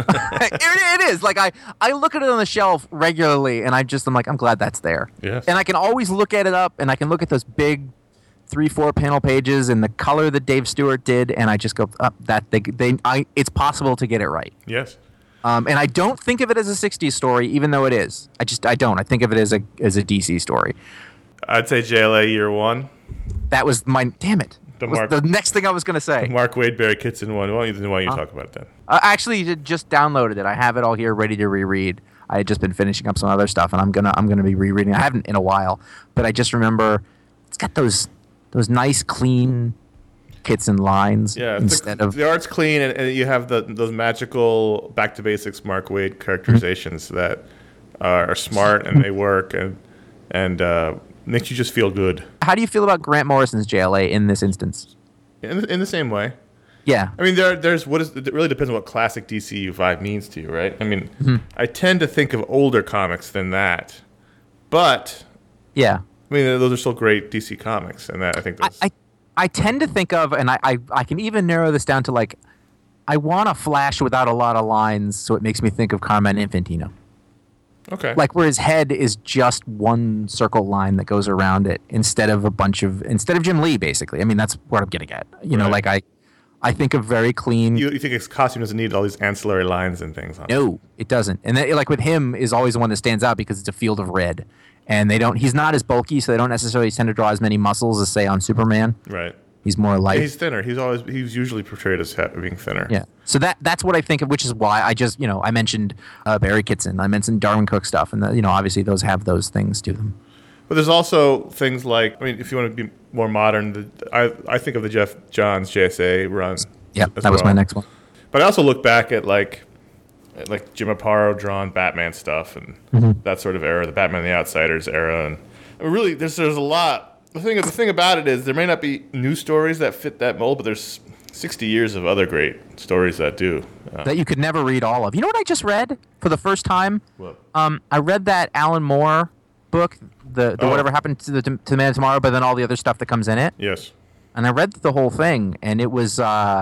It is. Like, I look at it on the shelf regularly, and I'm like, I'm glad that's there. Yes. And I can always look at it up, and I can look at those big 3-4 panel pages and the color that Dave Stewart did, and I just go, it's possible to get it right. Yes. And I don't think of it as a 60s story, even though it is. I don't. I think of it as a DC story. I'd say JLA Year One. That was damn it. The next thing I was going to say. Mark Waid, Barry Kitson one. Why don't you talk about it then? I actually just downloaded it. I have it all here ready to reread. I had just been finishing up some other stuff, and I'm gonna be rereading. I haven't in a while, but I just remember it's got those nice, clean Kitson lines. Yeah, instead of the art's clean, and you have those magical back to basics Mark Waid characterizations that are smart and they work and makes you just feel good. How do you feel about Grant Morrison's JLA in this instance? In the same way. Yeah. I mean, it really depends on what classic DCU 5 means to you, right? I mean, I tend to think of older comics than that, but Yeah. I mean, those are still great DC comics, and I think those. I tend to think of, and I can even narrow this down to like, I want a Flash without a lot of lines, so it makes me think of Carmine Infantino. Okay. Like where his head is just one circle line that goes around it instead of Jim Lee, basically. I mean, that's what I'm getting at. You know, like I think of very clean. You think his costume doesn't need all these ancillary lines and things on it? No, it doesn't. And like with him is always the one that stands out because it's a field of red. And he's not as bulky, so they don't necessarily tend to draw as many muscles as, say, on Superman. Right. He's more light. Yeah, he's thinner. He's usually portrayed as being thinner. Yeah. So that's what I think of, which is why I just, I mentioned Barry Kitson. I mentioned Darwin Cook stuff. And, obviously those have those things to them. But there's also things like, I mean, if you want to be more modern, I think of the Jeff Johns JSA run. Yeah, that was my next one. But I also look back at like Jim Aparo drawn Batman stuff and that sort of era, the Batman and the Outsiders era. And I mean, really, there's a lot. The thing about it is there may not be new stories that fit that mold, but there's 60 years of other great stories that do. That you could never read all of. You know what I just read for the first time? What? I read that Alan Moore book, the Whatever Happened to the Man of Tomorrow, but then all the other stuff that comes in it. Yes. And I read the whole thing, and it was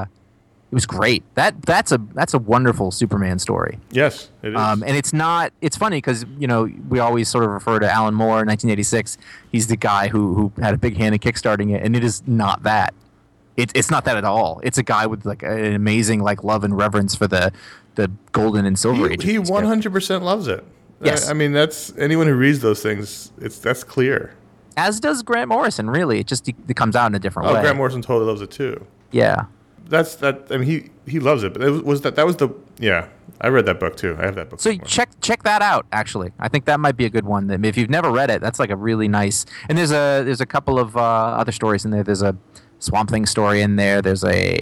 great. That's a wonderful Superman story. Yes, it is. And it's funny because, we always sort of refer to Alan Moore in 1986. He's the guy who had a big hand in kickstarting it, and it is not that. It's not that at all. It's a guy with like an amazing like love and reverence for the golden and silver age. He 100% loves it. Yes. I mean, that's anyone who reads those things, that's clear. As does Grant Morrison, really. It just it comes out in a different way. Grant Morrison totally loves it too. Yeah. That's that. I mean, he loves it. But that was the. Yeah, I read that book too. I have that book. So somewhere. check that out. Actually, I think that might be a good one. If you've never read it, that's like a really nice. And there's a couple of other stories in there. There's a Swamp Thing story in there. There's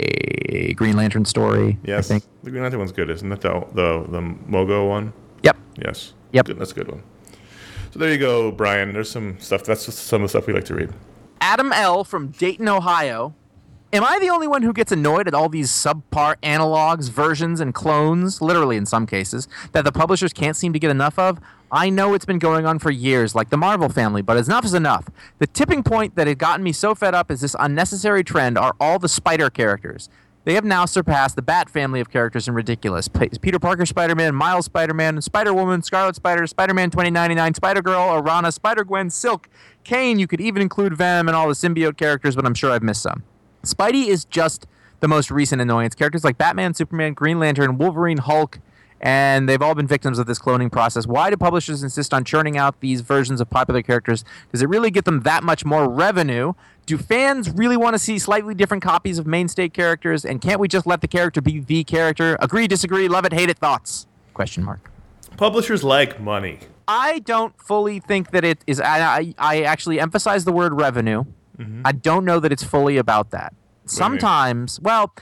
a Green Lantern story. Yes, I think. The Green Lantern one's good, isn't it? The Mogo one. Yep. Yes. Yep. That's a good one. So there you go, Brian. There's some stuff. That's just some of the stuff we like to read. Adam L. from Dayton, Ohio. Am I the only one who gets annoyed at all these subpar analogs, versions, and clones, literally in some cases, that the publishers can't seem to get enough of? I know it's been going on for years, like the Marvel family, but enough is enough. The tipping point that had gotten me so fed up is this unnecessary trend are all the Spider characters. They have now surpassed the Bat family of characters in ridiculous. Peter Parker Spider-Man, Miles Spider-Man, Spider-Woman, Scarlet Spider, Spider-Man 2099, Spider-Girl, Arana, Spider-Gwen, Silk, Kane. You could even include Venom and all the symbiote characters, but I'm sure I've missed some. Spidey is just the most recent annoyance. Characters like Batman, Superman, Green Lantern, Wolverine, Hulk, and they've all been victims of this cloning process. Why do publishers insist on churning out these versions of popular characters? Does it really get them that much more revenue? Do fans really want to see slightly different copies of mainstay characters? And can't we just let the character be the character? Agree, disagree, love it, hate it, thoughts? Question mark. Publishers like money. I don't fully think that it is. I actually emphasize the word revenue. Mm-hmm. I don't know that it's fully about that. Sometimes, well,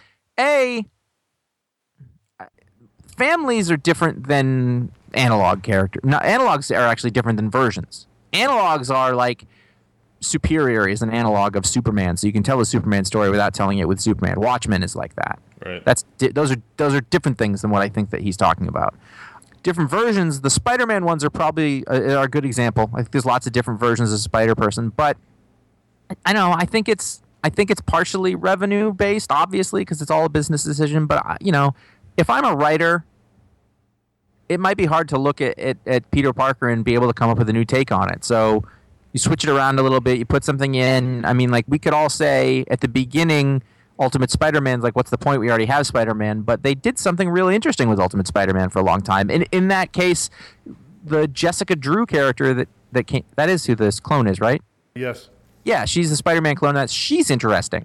families are different than analog characters. No, analogs are actually different than versions. Analogs are like Superior is an analog of Superman, so you can tell a Superman story without telling it with Superman. Watchmen is like that. Right. Those are different things than what I think that he's talking about. Different versions. The Spider-Man ones are probably are a good example. I think there's lots of different versions of Spider-Person, but I know. I think it's partially revenue based, obviously, because it's all a business decision. But if I'm a writer, it might be hard to look at Peter Parker and be able to come up with a new take on it. So you switch it around a little bit. You put something in. I mean, like we could all say at the beginning, Ultimate Spider-Man's like, what's the point? We already have Spider-Man. But they did something really interesting with Ultimate Spider-Man for a long time. And in that case, the Jessica Drew character that is who this clone is, right? Yes. Yeah, she's the Spider-Man clone. She's interesting.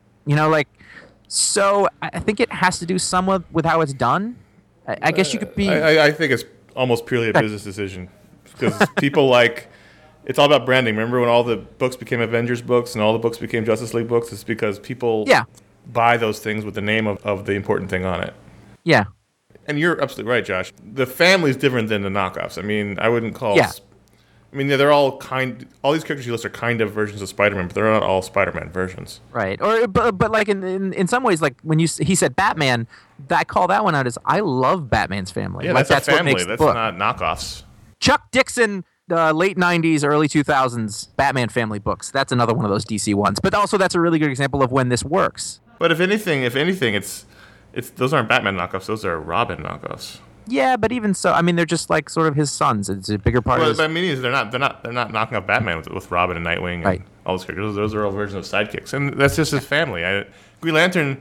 So I think it has to do somewhat with how it's done. I guess you could be... I think it's almost purely a business decision. Because people it's all about branding. Remember when all the books became Avengers books and all the books became Justice League books? It's because people buy those things with the name of the important thing on it. Yeah. And you're absolutely right, Josh. The family's different than the knockoffs. I mean, I wouldn't call... I mean, they're all these characters you list are kind of versions of Spider-Man, but they're not all Spider-Man versions. Right. Or but like in some ways, like when he said Batman, I call that one out as I love Batman's family. Yeah, like, that's a what family. makes the That's book. not knockoffs. Chuck Dixon, late 90s, early 2000s Batman family books. That's another one of those DC ones. But also that's a really good example of when this works. But if anything, it's those aren't Batman knockoffs. Those are Robin knockoffs. Yeah, but even so, I mean, they're just like sort of his sons. It's a bigger part Well, of his... I mean, they're not knocking up Batman with Robin and Nightwing and Right. all those characters. Those are all versions of sidekicks, and that's just his family. Green Lantern,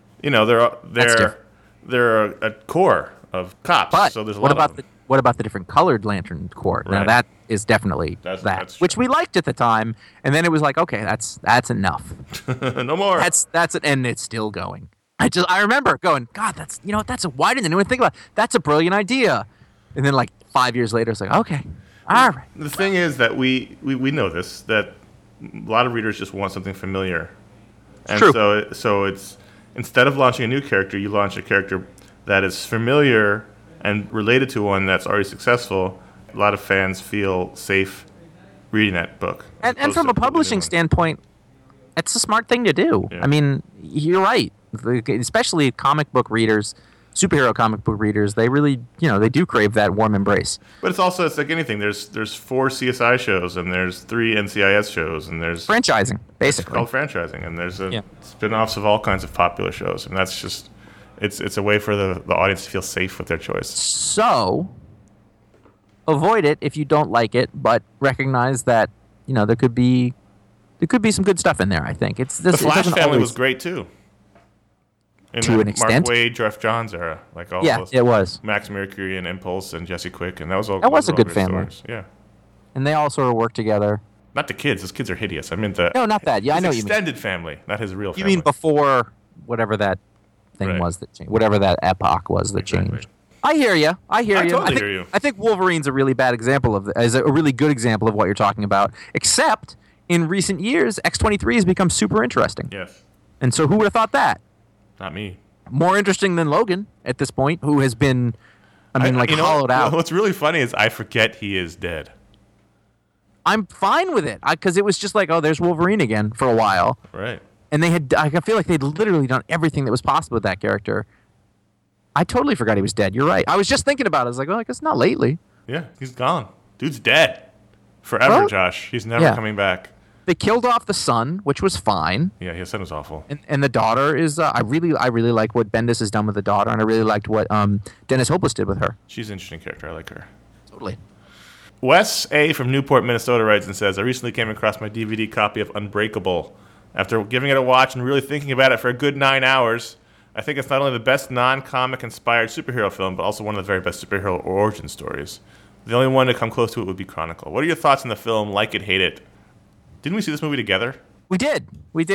they're a core of cops. But so there's a what lot about of them. what about the different colored Lantern Corps? Now Right. that is definitely That's which true. we liked at the time, and then it was like, okay, that's enough. No more. And it's still going. I remember going, God, why didn't anyone think about it? That's a brilliant idea. And then like 5 years later, it's like, okay, all right. The thing is that we know this, that a lot of readers just want something familiar. And True. so it's instead of launching a new character, you launch a character that is familiar and related to one that's already successful. A lot of fans feel safe reading that book. as And opposed from to a publishing new one. standpoint, it's a smart thing to do. Yeah. I mean, you're right. Especially comic book readers, superhero comic book readers, they really, they do crave that warm embrace. But it's like anything. There's 4 CSI shows and there's 3 NCIS shows and there's Franchising, basically. called franchising and there's Yeah. spin-offs of all kinds of popular shows, and that's just it's a way for the audience to feel safe with their choice. So, avoid it if you don't like it, but recognize that, there could be some good stuff in there, I think. The Flash family was great too. In To the an extent. Mark Waid, Jeff Johns era, like all Yeah, those it was. Max Mercury and Impulse and Jesse Quick, and that was all. That was those a were all good great family. stories. Yeah, And they all sort of work together. not the kids. Those kids are hideous. I mean the No, not that. Yeah, I his know what you mean. extended family, not his real You family. mean before whatever that thing Right. was that changed, whatever that epoch was that Exactly. changed. I hear you. I totally think, hear you. I think Wolverine's a really bad example is a really good example of what you're talking about. Except in recent years, X-23 has become super interesting. Yes, And so who would have thought that? not me. More interesting than Logan at this point, who has been, hollowed out. What's really funny is I forget he is dead. I'm fine with it because it was just like, oh, there's Wolverine again for a while. Right. And I feel like they'd literally done everything that was possible with that character. I totally forgot he was dead. You're right. I was just thinking about it. I was like, well, I guess not lately. Yeah, he's gone. Dude's dead forever, Well, Josh. He's never yeah. coming back. They killed off the son, which was fine. Yeah, his son was awful. And the daughter is I really like what Bendis has done with the daughter, and I really liked what Dennis Hopeless did with her. She's an interesting character. I like her. Totally. Wes A. from Newport, Minnesota writes and says, I recently came across my DVD copy of Unbreakable. After giving it a watch and really thinking about it for a good 9 hours, I think it's not only the best non-comic inspired superhero film, but also one of the very best superhero origin stories. The only one to come close to it would be Chronicle. What are your thoughts on the film? Like it, hate it? Didn't we see this movie together? We did.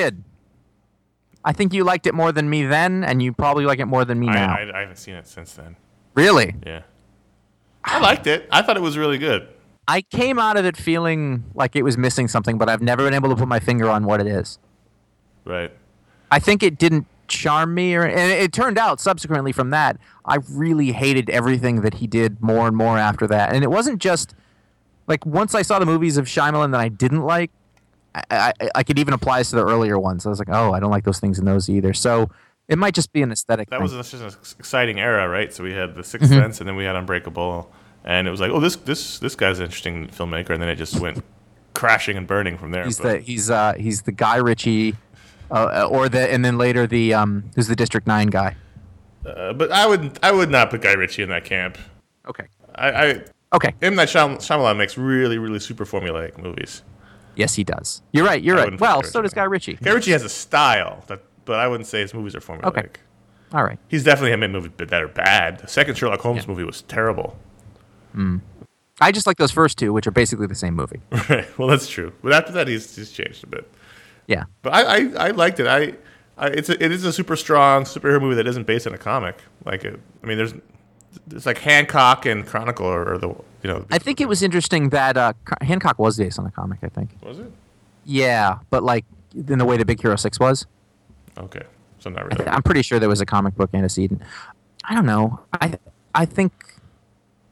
I think you liked it more than me then, and you probably like it more than me now. I haven't seen it since then. Really? Yeah. I liked it. I thought it was really good. I came out of it feeling like it was missing something, but I've never been able to put my finger on what it is. Right. I think it didn't charm me, and it turned out subsequently from that, I really hated everything that he did more and more after that. And it wasn't just like once I saw the movies of Shyamalan that I didn't like, I could even apply this to the earlier ones. I was like, oh, I don't like those things in those either. So it might just be an aesthetic That thing. was just an exciting era, right? So we had The Sixth Sense, and then we had Unbreakable, and it was like, oh, this guy's an interesting filmmaker, and then it just went crashing and burning from there. He's But- the Guy Ritchie, and then later the who's the District 9 guy. but I would not put Guy Ritchie in that camp. Okay. Okay. M. Night Shyamalan makes really, really super formulaic movies. Yes, he does. You're right. You're right. wouldn't put Well, Guy so Ritchie does in Guy Ritchie. Guy Ritchie has a style, but I wouldn't say his movies are formulaic. Okay. All right. He's definitely made movies that are bad. The second Sherlock Holmes movie was terrible. I just like those first two, which are basically the same movie. Right. Well, that's true. But after that, he's changed a bit. Yeah. But I liked it. It is a super strong superhero movie that isn't based on a comic. There's like Hancock and Chronicle or the I think it was interesting that Hancock was based on a comic, I think. Was it? Yeah, but like in the way that Big Hero 6 was. Okay, so not really. I'm pretty sure there was a comic book antecedent. I don't know. I think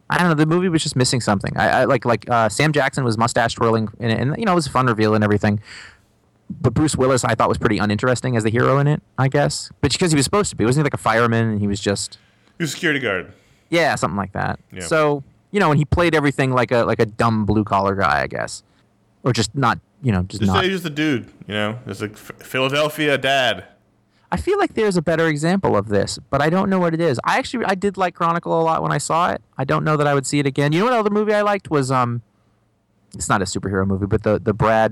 I don't know. The movie was just missing something. I like Sam Jackson was mustache twirling in it, and it was a fun reveal and everything. But Bruce Willis, I thought, was pretty uninteresting as the hero in it, I guess. But because he was supposed to be. Wasn't he like a fireman and he was just... He was a security guard. Yeah, something like that. Yeah. So, and he played everything like a dumb blue-collar guy, I guess. Or just not, just not... He's just a dude, There's a Philadelphia dad. I feel like there's a better example of this, but I don't know what it is. I did like Chronicle a lot when I saw it. I don't know that I would see it again. You know what other movie I liked was... It's not a superhero movie, but the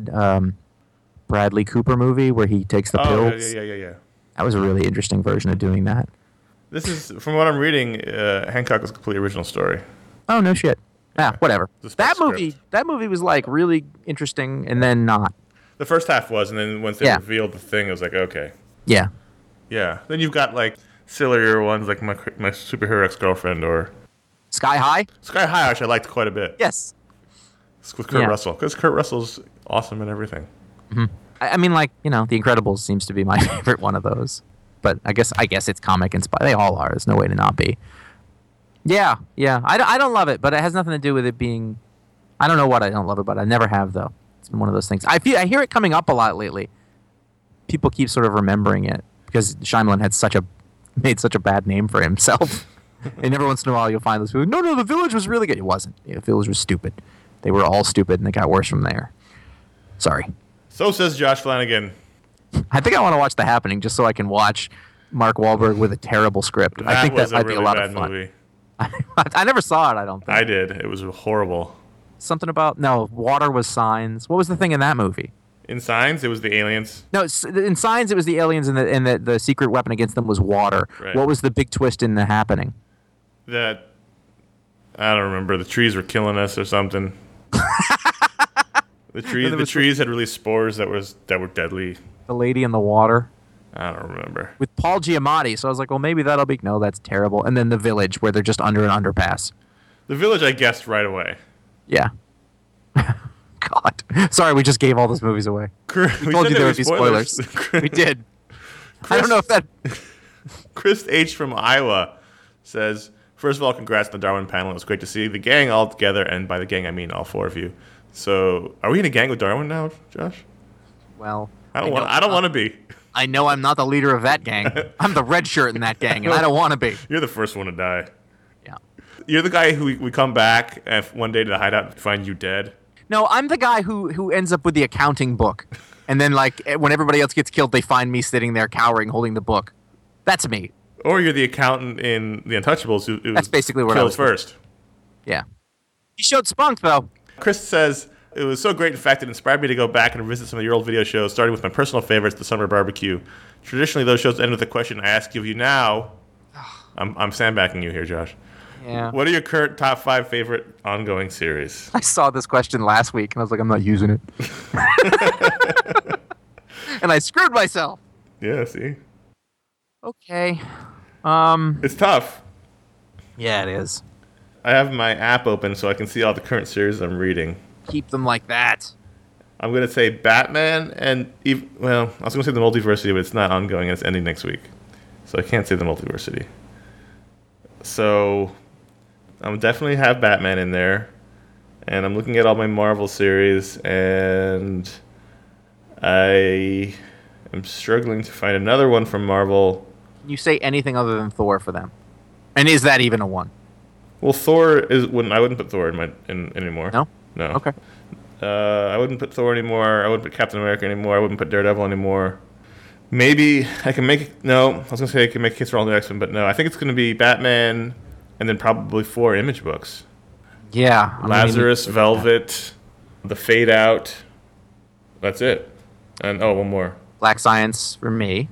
Bradley Cooper movie where he takes the pills. Yeah. That was a really interesting version of doing that. This is, from what I'm reading, Hancock was a completely original story. Oh, no shit. Whatever. That movie was like really interesting and then not. The first half was, and then once they revealed the thing, it was like, okay. Yeah. Yeah. Then you've got like sillier ones like my superhero ex-girlfriend or... Sky High? Sky High, actually, I liked quite a bit. Yes. It's with Kurt Russell. Because Kurt Russell's awesome in everything. Mm-hmm. I mean, The Incredibles seems to be my favorite one of those. But I guess it's comic inspired. They all are. There's no way to not be. Yeah. I don't love it, but it has nothing to do with it being... I don't know what I don't love about it. I never have, though. It's been one of those things. I hear it coming up a lot lately. People keep sort of remembering it because Shyamalan had made such a bad name for himself. And every once in a while you'll find those people, no, The Village was really good. It wasn't. The Village was stupid. They were all stupid, and it got worse from there. Sorry. So says Josh Flanagan. I think I want to watch The Happening just so I can watch Mark Wahlberg with a terrible script. I think that might be a lot of fun. Movie. I never saw it, I don't think. I did. It was horrible. Something about... No, water was Signs. What was the thing in that movie? In Signs, it was the aliens. No, in Signs, it was the aliens, and the secret weapon against them was water. Right. What was the big twist in The Happening? That... I don't remember. The trees were killing us or something. The trees had released spores that were deadly. The Lady in the Water. I don't remember. With Paul Giamatti, so I was like, well, maybe that'll be... No, that's terrible. And then The Village, where they're just under an underpass. The Village, I guessed right away. Yeah. God. Sorry, we just gave all those movies away. We told you there would be spoilers. We did. I don't know if that... Chris H. from Iowa says, first of all, congrats on the Darwin panel. It was great to see the gang all together, and by the gang, I mean all four of you. So, are we in a gang with Darwin now, Josh? Well... I don't want to be. I know I'm not the leader of that gang. I'm the red shirt in that gang, and I don't want to be. You're the first one to die. Yeah. You're the guy who we come back one day to the hideout and find you dead. No, I'm the guy who ends up with the accounting book. And then, when everybody else gets killed, they find me sitting there cowering, holding the book. That's me. Or you're the accountant in The Untouchables who That's basically what I was first. Yeah. He showed spunk, though. Chris says... It was so great, in fact, it inspired me to go back and visit some of your old video shows, starting with my personal favorites, The Summer Barbecue. Traditionally, those shows end with a question I ask of you now. I'm sandbagging you here, Josh. Yeah. What are your current top 5 favorite ongoing series? I saw this question last week, and I was like, I'm not using it. And I screwed myself. Yeah, see? Okay. It's tough. Yeah, it is. I have my app open so I can see all the current series I'm reading. Keep them like that. I'm going to say Batman and... I was going to say the Multiversity, but it's not ongoing. It's ending next week. So I can't say the Multiversity. So I'm definitely have Batman in there. And I'm looking at all my Marvel series, and I am struggling to find another one from Marvel. Can you say anything other than Thor for them? And is that even a one? Well, Thor is... I wouldn't put Thor in anymore. No? No. Okay. I wouldn't put Thor anymore. I wouldn't put Captain America anymore. I wouldn't put Daredevil anymore. Maybe I can make... No, I was going to say I can make a case for all the X-Men, but no. I think it's going to be Batman and then probably 4 Image books. Yeah. Lazarus, Velvet, The Fade Out. That's it. And, one more. Black Science for me.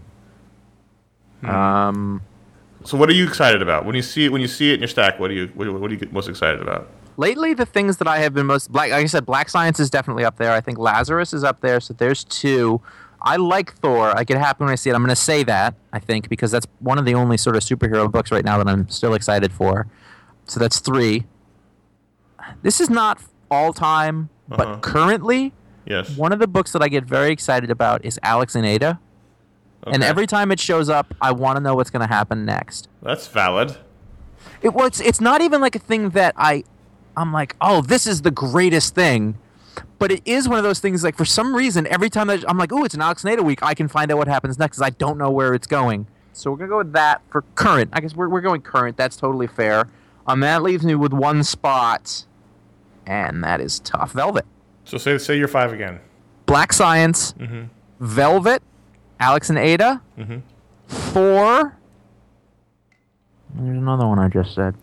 So what are you excited about? When you see it in your stack, what do you get most excited about? Lately, the things that I have been like I said, Black Science is definitely up there. I think Lazarus is up there, so there's 2. I like Thor. I get happy when I see it. I'm going to say that, I think, because that's one of the only sort of superhero books right now that I'm still excited for. So that's 3. This is not all time, but currently, yes, one of the books that I get very excited about is Alex and Ada. Okay. And every time it shows up, I want to know what's going to happen next. That's valid. It's not even like a thing that I'm like, oh, this is the greatest thing. But it is one of those things, like, for some reason, every time that I'm like, oh, it's an Alex and Ada week, I can find out what happens next because I don't know where it's going. So we're going to go with that for current. I guess we're going current. That's totally fair. That leaves me with one spot, and that is tough. Velvet. So say your 5 again. Black Science, Velvet, Alex and Ada, 4. There's another one I just said.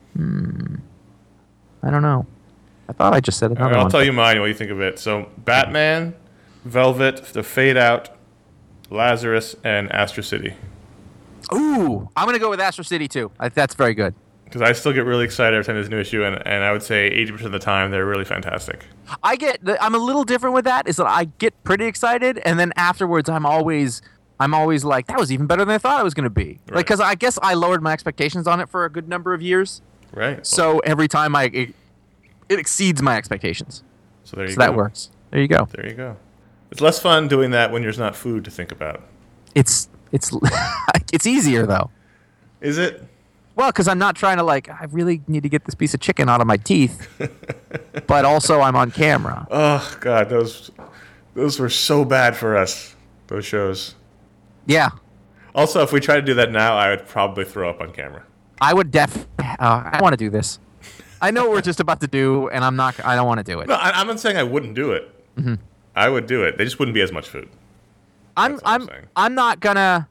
I don't know. I thought I just said another one. I'll tell you mine, what you think of it. So, Batman, Velvet, The Fade Out, Lazarus, and Astro City. Ooh, I'm going to go with Astro City, too. That's very good. Because I still get really excited every time there's a new issue, and I would say 80% of the time they're really fantastic. I'm a little different with that, is that I get pretty excited, and then afterwards I'm always like, that was even better than I thought it was going to be. Right. Like, because I guess I lowered my expectations on it for a good number of years. Right. So every time it exceeds my expectations. So there you go. So that works. There you go. There you go. It's less fun doing that when there's not food to think about. It's easier, though. Is it? Well, because I'm not trying to, like, I really need to get this piece of chicken out of my teeth, but also I'm on camera. Oh, God, those were so bad for us, those shows. Yeah. Also, if we try to do that now, I would probably throw up on camera. I would I want to do this. I know what we're just about to do, and I don't want to do it. No, I'm not saying I wouldn't do it. Mm-hmm. I would do it. They just wouldn't be as much food. I'm not gonna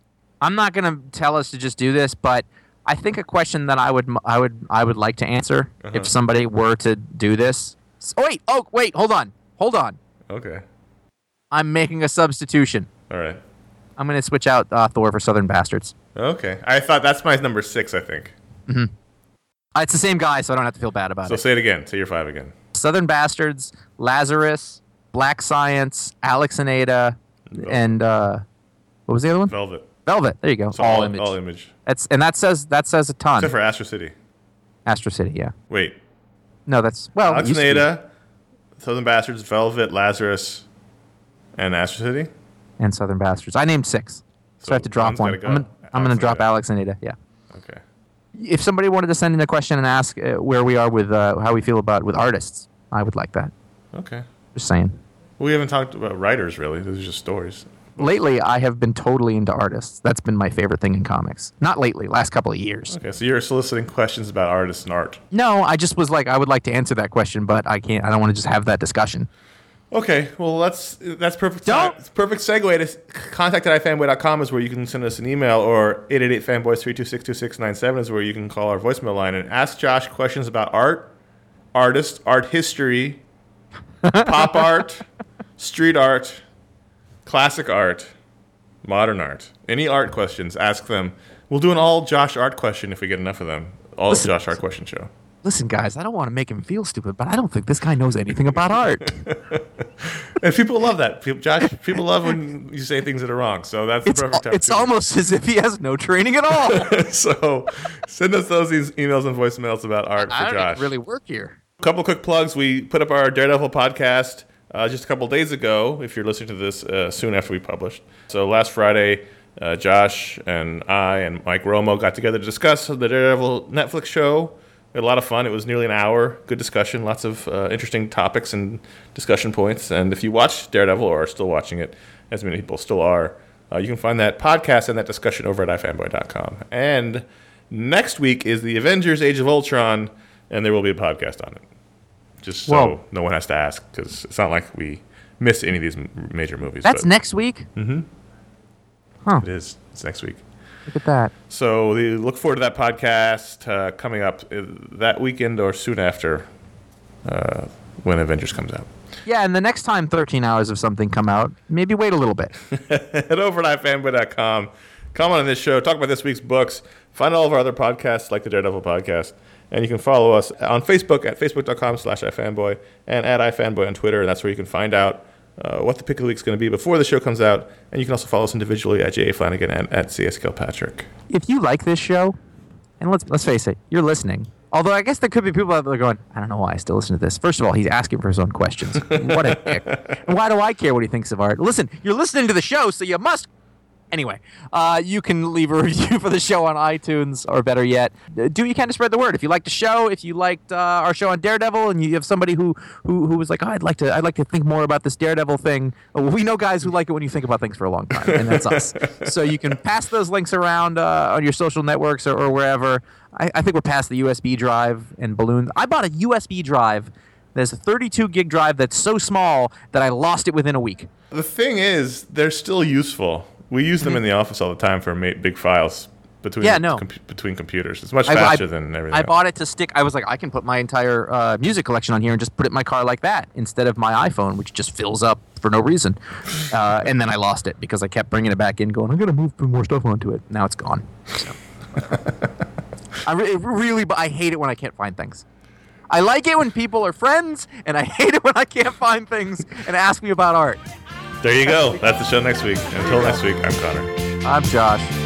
tell us to just do this, but I think a question that I would like to answer if somebody were to do this. Oh wait, hold on. Okay. I'm making a substitution. All right. I'm gonna switch out Thor for Southern Bastards. Okay. I thought that's my number 6, I think. Mm-hmm. It's the same guy, so I don't have to feel bad about it. So say it again. Say your 5 again. Southern Bastards, Lazarus, Black Science, Alex and Ada, and what was the other one? Velvet. There you go. So all image. All image. That says a ton. Except for Astro City. Astro City, yeah. Wait. No, that's Alex and Ada, Southern Bastards, Velvet, Lazarus, and Astro City. And Southern Bastards. I named 6, so I have to drop one. I'm going to drop Alex and Ada. Yeah. Okay. If somebody wanted to send in a question and ask where we are with how we feel about with artists, I would like that. Okay. Just saying. We haven't talked about writers, really. Those are just stories. Lately, I have been totally into artists. That's been my favorite thing in comics. Not lately, last couple of years. Okay, so you're soliciting questions about artists and art. No, I just was like, I would like to answer that question, but I can't. I don't want to just have that discussion. Okay, well, that's perfect. It's perfect segue to contact@ifanboy.com is where you can send us an email, or 888-fanboys-326-2697 is where you can call our voicemail line and ask Josh questions about art, artists, art history, pop art, street art, classic art, modern art. Any art questions, ask them. We'll do an all Josh art question if we get enough of them. All Josh art question show. Listen, guys, I don't want to make him feel stupid, but I don't think this guy knows anything about art. And people love that. People love when you say things that are wrong. So that's the perfect time. It's almost as if he has no training at all. So send us these emails and voicemails about art for Josh. I don't really work here. A couple quick plugs. We put up our Daredevil podcast just a couple days ago, if you're listening to this soon after we published. So last Friday, Josh and I and Mike Romo got together to discuss the Daredevil Netflix show. We had a lot of fun. It was nearly an hour. Good discussion. Lots of interesting topics and discussion points. And if you watch Daredevil or are still watching it, as many people still are, you can find that podcast and that discussion over at ifanboy.com. And next week is the Avengers Age of Ultron, and there will be a podcast on it. Just so no one has to ask, because it's not like we miss any of these major movies. That's next week? Mm-hmm. Huh. It is. It's next week. Look at that. So look forward to that podcast coming up that weekend or soon after when Avengers comes out. Yeah, and the next time 13 hours of something come out, maybe wait a little bit. Head over to ifanboy.com. Comment on this show. Talk about this week's books. Find all of our other podcasts like the Daredevil podcast. And you can follow us on Facebook at facebook.com/ifanboy and at ifanboy on Twitter. And that's where you can find out what the pick of the week is going to be before the show comes out. And you can also follow us individually at J.A. Flanagan and at C.S. Kilpatrick. If you like this show, and let's face it, you're listening. Although I guess there could be people out there going, I don't know why I still listen to this. First of all, he's asking for his own questions. What a dick. And why do I care what he thinks of art? Listen, you're listening to the show, so you must Anyway, you can leave a review for the show on iTunes, or better yet, do what you can to spread the word. If you liked the show, if you liked our show on Daredevil, and you have somebody who was like, oh, I'd like to think more about this Daredevil thing. We know guys who like it when you think about things for a long time, and that's us. So you can pass those links around on your social networks or wherever. I think we're past the USB drive and balloons. I bought a USB drive. There's a 32 gig drive that's so small that I lost it within a week. The thing is, they're still useful. We use them in the office all the time for big files between between computers. It's much faster than everything I else. bought it to stick. I was like, I can put my entire music collection on here and just put it in my car like that instead of my iPhone, which just fills up for no reason. And then I lost it because I kept bringing it back in going, I'm going to move more stuff onto it. Now it's gone. So. I hate it when I can't find things. I like it when people are friends, and I hate it when I can't find things and ask me about art. There you go. That's the show next week. Until next week, I'm Connor. I'm Josh.